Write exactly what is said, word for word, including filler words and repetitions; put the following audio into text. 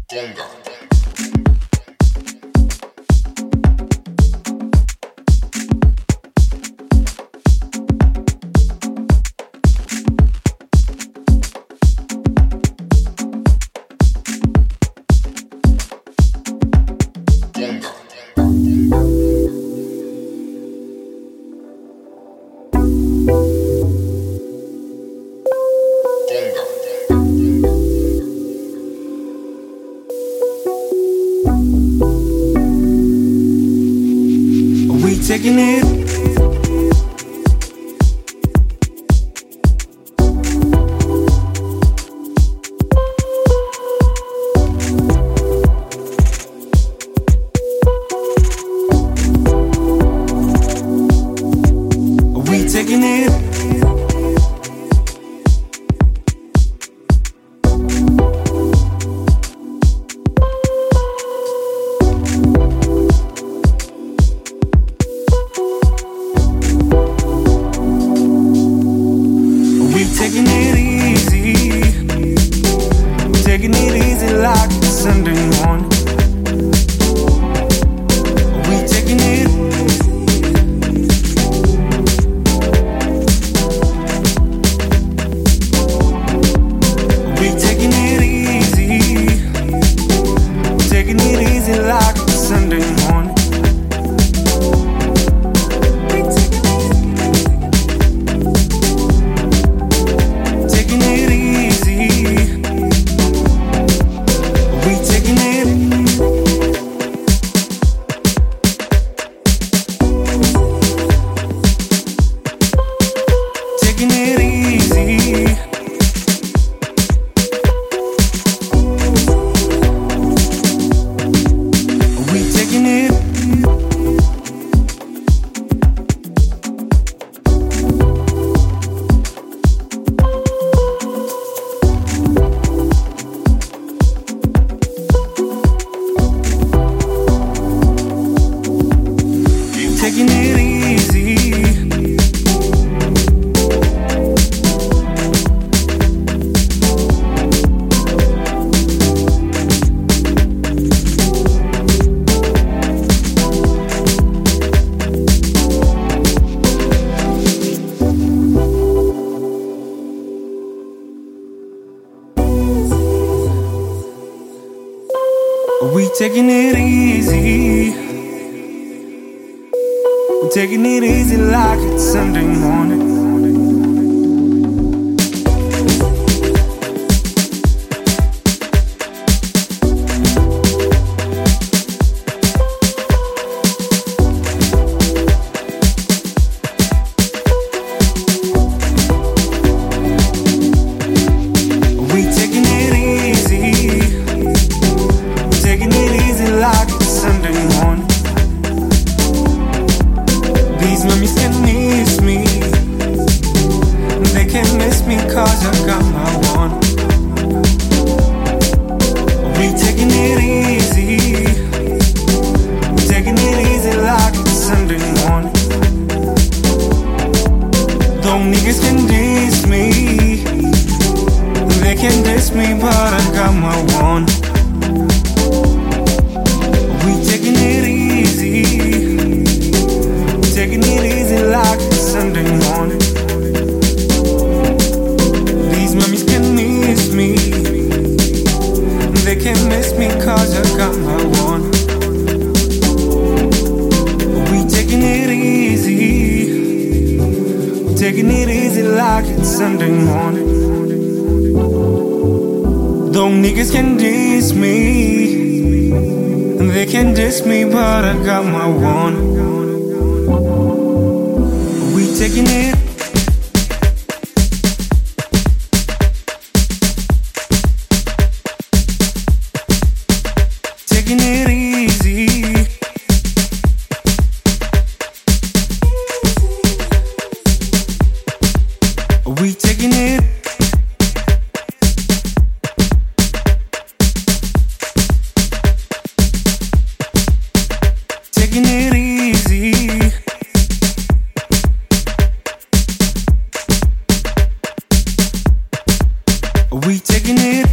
Bonga. Taking it, we taking it, taking it easy, taking it easy like it's Sunday morning. We taking it, we taking it easy, taking it easy like it's Sunday morning. Taking it easy, we taking it, taking it easy. We taking it easy, we taking it easy like it's Sunday morning. We taking it easy, taking it easy like it's Sunday morning. These mummies can miss me, they can't miss me cause I got my one. We taking it easy, taking it easy like it's Sunday morning. Though niggas can diss me, they can diss me but I got my one. We taking it easy, taking it easy like it's Sunday morning. These mummies can miss me, they can't miss me cause I got my one. We taking it easy, taking it easy like it's Sunday morning. Though niggas can diss me, they can diss me but I got my one. We taking it, taking it easy, we taking it, taking it easy. We taking it